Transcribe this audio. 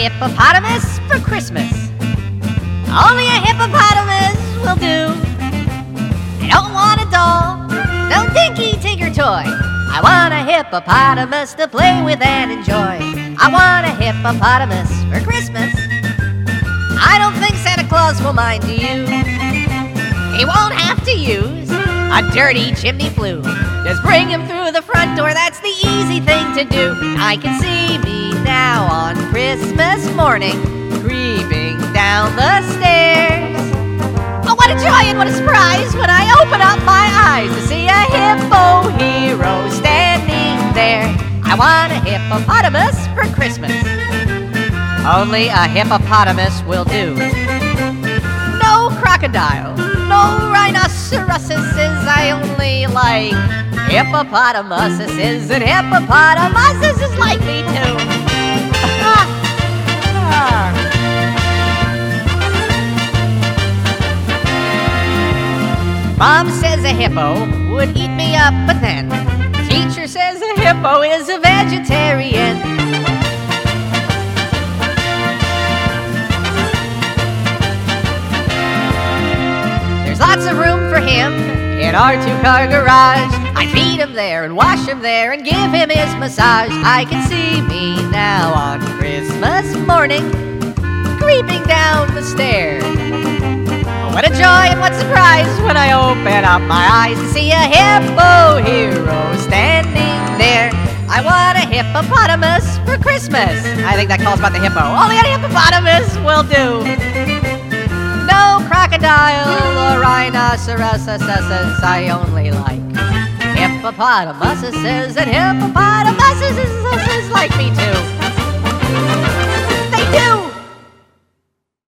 hippopotamus for Christmas. Only a hippopotamus will do. I don't want a doll, no dinky tinker toy. I want a hippopotamus to play with and enjoy. I want a hippopotamus for Christmas. I don't think Santa Claus will mind you. He won't have to use a dirty chimney flue. Just bring him through the front door, that's the easy thing to do. I can see me now on Christmas morning, creeping down the stairs. Oh, what a joy and what a surprise when I open up my eyes to see a hippo hero standing there. I want a hippopotamus for Christmas. Only a hippopotamus will do. No crocodile, no rhinoceroses, I only like hippopotamuses, and hippopotamuses like me too. Mom says a hippo would eat me up, but then teacher says a hippo is a vegetarian. There's lots of room for him in our two-car garage. I feed him there and wash him there and give him his massage. I can see me now on Christmas morning, creeping down the stairs. What a joy and what surprise when I open up my eyes to see a hippo hero standing there. I want a hippopotamus for Christmas. I think that calls about the hippo. Only a hippopotamus will do. No crocodile or rhinoceroses, I only like hippopotamuses, and hippopotamuses like me too. They do.